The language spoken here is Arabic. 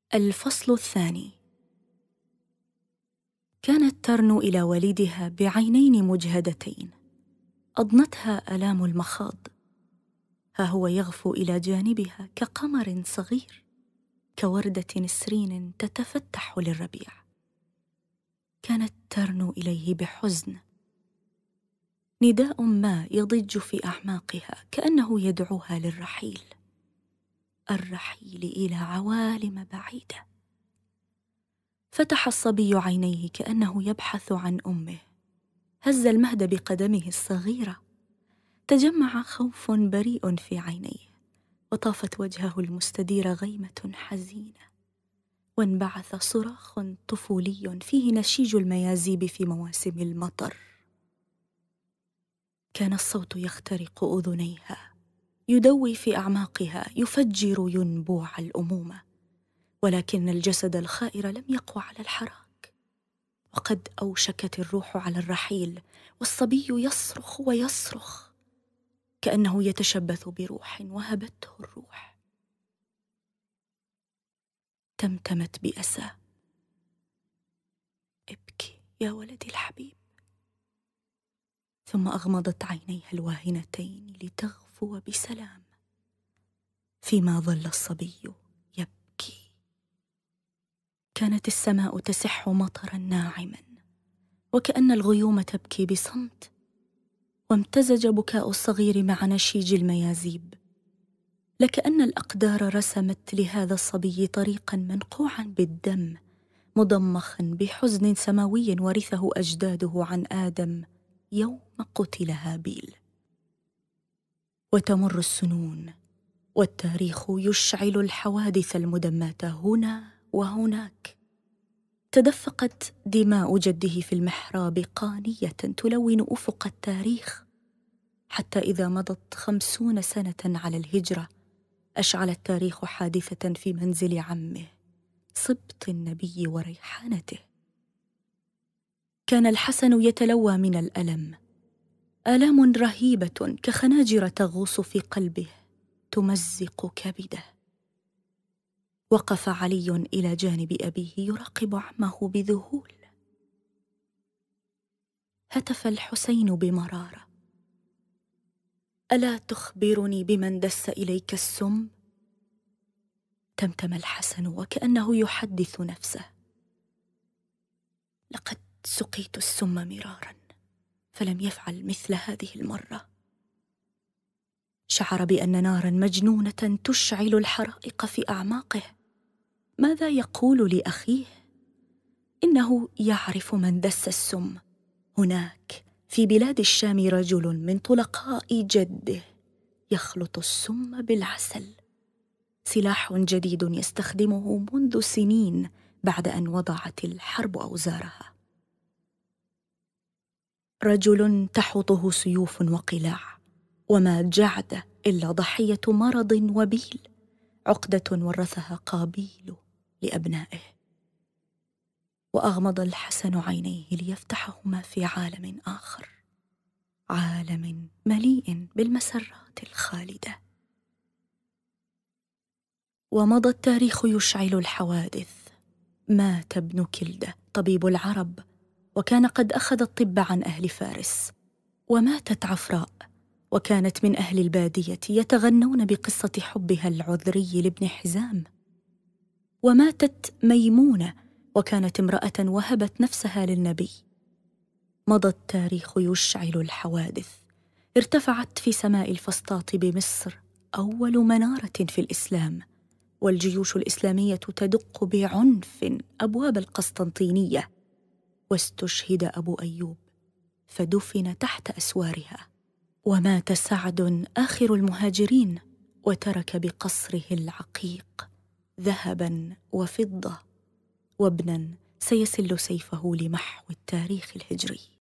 الفصل الثاني. كانت ترنو إلى والدها بعينين مجهدتين، أضنتها آلام المخاض. ها هو يغفو إلى جانبها كقمر صغير، كوردة نسرين تتفتح للربيع. كانت ترنو إليه بحزن، نداء ما يضج في أعماقها كأنه يدعوها للرحيل، الرحيل إلى عوالم بعيدة. فتح الصبي عينيه كأنه يبحث عن أمه، هز المهد بقدمه الصغيرة، تجمع خوف بريء في عينيه، وطافت وجهه المستدير غيمة حزينة، وانبعث صراخ طفولي فيه نشيج الميازيب في مواسم المطر. كان الصوت يخترق أذنيها، يدوي في أعماقها، يفجر ينبوع الأمومة، ولكن الجسد الخائر لم يقوى على الحراك، وقد أوشكت الروح على الرحيل، والصبي يصرخ ويصرخ كأنه يتشبث بروح وهبته الروح. تمتمت بأسى: ابكي يا ولدي الحبيب. ثم أغمضت عينيها الواهنتين لتغفو بسلام، فيما ظل الصبي يبكي. كانت السماء تسح مطرا ناعما، وكأن الغيوم تبكي بصمت، وامتزج بكاء الصغير مع نشيج الميازيب، لكأن الأقدار رسمت لهذا الصبي طريقا منقوعا بالدم، مضمخا بحزن سماوي ورثه أجداده عن آدم يوم قتل هابيل. وتمر السنون، والتاريخ يشعل الحوادث المدماة هنا وهناك. تدفقت دماء جده في المحراب قانية تلون أفق التاريخ، حتى إذا مضت 50 سنة على الهجرة أشعل التاريخ حادثة في منزل عمه، صبط النبي وريحانته. كان الحسن يتلوى من الألم، آلام رهيبة كخناجر تغوص في قلبه تمزق كبده. وقف علي إلى جانب أبيه يراقب عمه بذهول. هتف الحسين بمرارة: ألا تخبرني بمن دس إليك السم؟ تمتم الحسن وكأنه يحدث نفسه: لقد سقيت السم مرارا، فلم يفعل مثل هذه المرة. شعر بأن نارا مجنونة تشعل الحرائق في أعماقه. ماذا يقول لأخيه؟ إنه يعرف من دس السم. هناك في بلاد الشام رجل من طلقاء جده يخلط السم بالعسل، سلاح جديد يستخدمه منذ سنين بعد أن وضعت الحرب أوزارها. رجل تحوطه سيوف وقلاع، وما جعد إلا ضحية مرض وبيل، عقدة ورثها قابيل لأبنائه. وأغمض الحسن عينيه ليفتحهما في عالم آخر، عالم مليء بالمسرات الخالدة. ومضى التاريخ يشعل الحوادث. مات ابن كلدة طبيب العرب، وكان قد أخذ الطب عن أهل فارس. وماتت عفراء، وكانت من أهل البادية يتغنون بقصة حبها العذري لابن حزام. وماتت ميمونة، وكانت امرأة وهبت نفسها للنبي. مضى التاريخ يشعل الحوادث. ارتفعت في سماء الفسطاط بمصر أول منارة في الإسلام، والجيوش الإسلامية تدق بعنف أبواب القسطنطينية. واستشهد أبو أيوب فدفن تحت أسوارها. ومات سعد آخر المهاجرين، وترك بقصره العقيق ذهبا وفضة، وابنا سيسل سيفه لمحو التاريخ الهجري.